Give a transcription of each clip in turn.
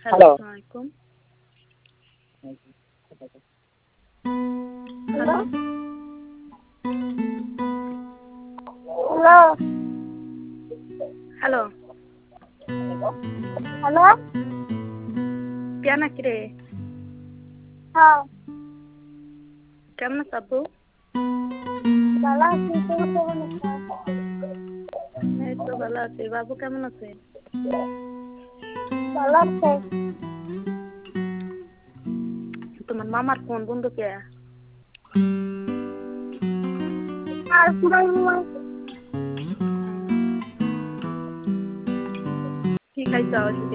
Hello, আসসালামু আলাইকুম। Hello, hello, hello. কেন রে? হ্যাঁ, কেমন আছো আব্বু? ভালো আছি, তুমি কেমন আছো? এই তো ভালো আছি। বাবু কেমন আছে? ভালো আছে। তোমার মামার ফোন বন্ধ কে? আর পুরাই কি খাইছো আজকে?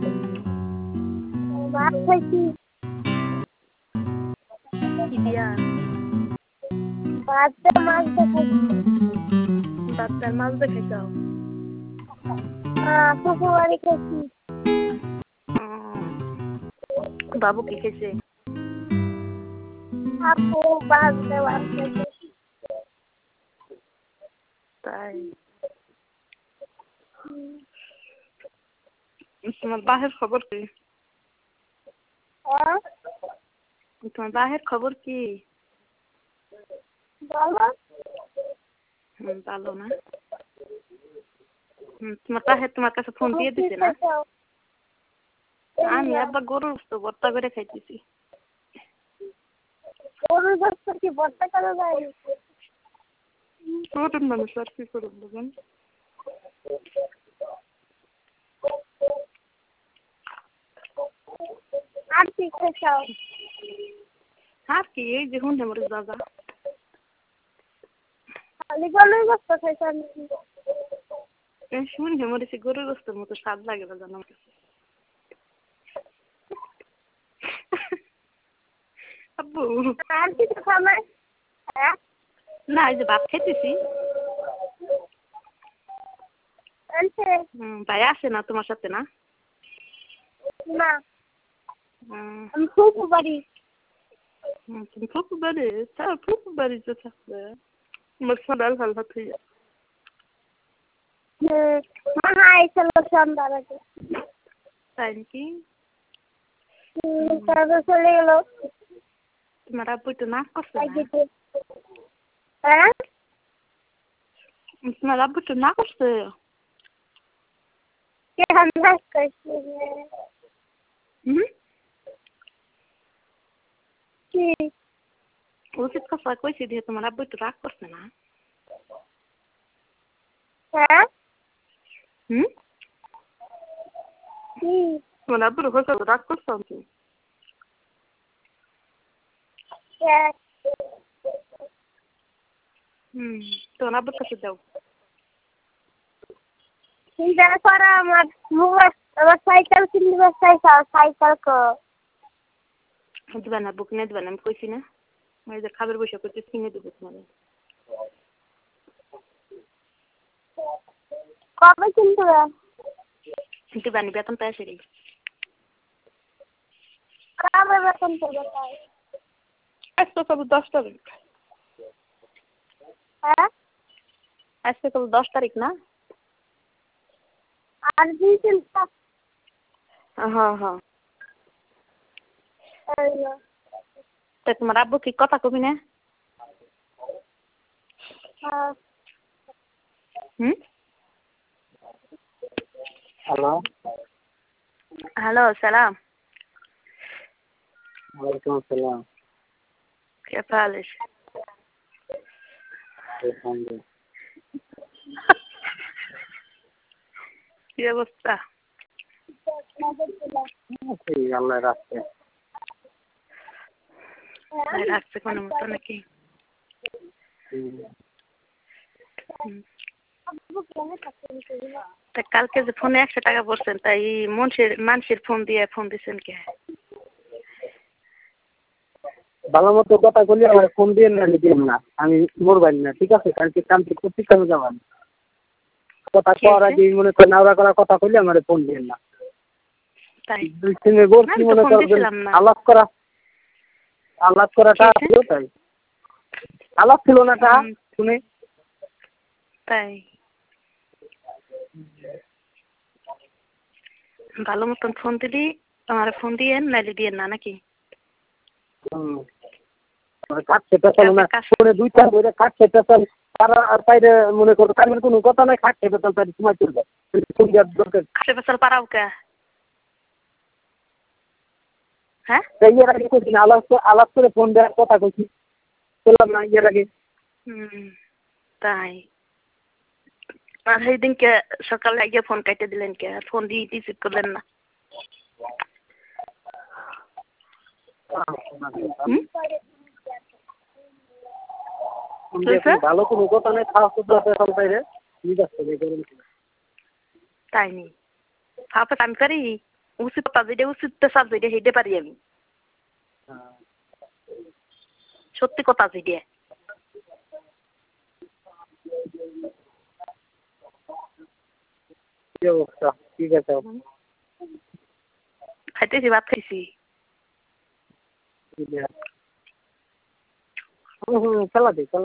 ভাত খাইছি। কি দিয়া? ভাত দিয়ে মাছ দিয়ে খাইছি। ভাত আর মাছ দিয়ে খাইছো? শ্বশুর বাড়ি খাইছি। বাবু কি খাইছে? আপু ভাত দিয়ে ভাত খাইছে। তাই তোমার বাহের খবর কি? তোমার বাহের খবর কি? ভালো। ভালো না? তোমার বাহে তোমার কাছে ফোন দিয়ে দিছে না? আমি আবার গরুর গোশত ভর্তা করে খাইতেছি। গরুর গোশত কি ভর্তা করা যায়? ছোট মানুষ আর কি করে বলবেন? আর কি খাইছাও? আর কি এই যে হুন্ডে মরে দাদা। খালি গরুর গোশত খাইছো নাকি? এই হুন্ডে মরেছি গরুর গোশতের মতো স্বাদ লাগে না জানো আমার কাছে। আব্বু আর কিছু খাবার? হ্যাঁ, না এই যে ভাত খাইতেছি। আনছে? ভাই আসে না তোমার সাথে না? না, আমি ফুফু বাড়ি। তুমি ফুফু বাড়ি? ফুফু বাড়িতে থাকবে তোমার সদাল ভাল ভাত হইয়া। মামা আইছিল সন্ধ্যার আগে। তাই নাকি? তারপর চলে গেল। তোমার আব্বু তো নাক করছে না? হ্যাঁ, তোমার আব্বু তো না করছে? নাচ করছি। কি? উচিত কথা কইছি দিয়ে তোমার আব্বু তো রাগ করছে না? হ্যাঁ, কি? তোমার আব্বুর হয়তো রাগ করছো আমি। তোমার আব্বুর কাছে যাও। চিন্তা করো, আমার মোবাইল, আমার সাইকেল কিনতে চাইছো, সাইকেল কো? দিবা না, বুক কিনে দিবা না, আমি কইছি না? ওই যে খাবার বসে করতে কিনে দেবো তোমার। কবে কিনতে হবে? দিবা নি, বেতন পাই আসে রে। কবে বেতন পেবে তাই? আজকে কেবল 10 তারিখ। হ্যাঁ, আজকে কেবল 10 তারিখ না? আর 2 দিন তো। হ্যাঁ হ্যাঁ। তা তোমার আব্বু কি কথা কবি না? হ্যালো, হ্যালো, সালাম। ওয়ালাইকুম আসসালাম। كيف حالك؟ কি অবস্থা? আল্লাহ রাখছে। রাখছে কোনো মতো নাকি? তা কালকে যে ফোনে 100 টাকা পড়ছেন, তাই মানুষের ফোন দিয়ে ফোন দিচ্ছেন কে? ভালো মতো কথা বললে আমার ফোন দিয়ে না, দিন না, আমি মরবাই না, ঠিক আছে? কালকে কামটি করতে কেন যাবেন? কথা কওয়ার আগে মনে করেন নাওরা করা কথা কইলে আমার ফোন দিয়ে না। তাই বলছি মনে করবেন আলাপ করাটা ছিল, তাই আলাপ ছিল না তা শুনে তাই ভালো মতন ফোন দিলি আমার ফোন দিয়েন নাইলে দিয়েন না নাকি? কাটছে পেছাল না ফোনে দুইটা ধরে কাটছে পেছাল তারা আর বাইরে মনে করো কারণ কোনো কথা নাই কাটছে পেছাল তাই সময় চলবে ফোন দেওয়ার দরকার কাছে পেছাল পারাও কে? হ্যাঁ ইয়ের আগে করছি না আলাপ করে ফোন দেওয়ার কথা কইছি বললাম না ইয়ের আগে তাই আর সেইদিনকে সকালে গিয়ে ফোন কাটে দিলেন কে? আর ফোন দিয়ে রিসিভ করলেন না? ভালো কোনো কথা নেই খাওয়া পেছাল বাইরে তাই নি খাওয়া আমি পারি উচিত কথা যেটা উচিত পেশাব যেটা সেইটা পারি আমি সত্যি কথা যেটা কি অবস্থা ঠিক আছে খাইতেছি ভাত খাইছি খেলা দিই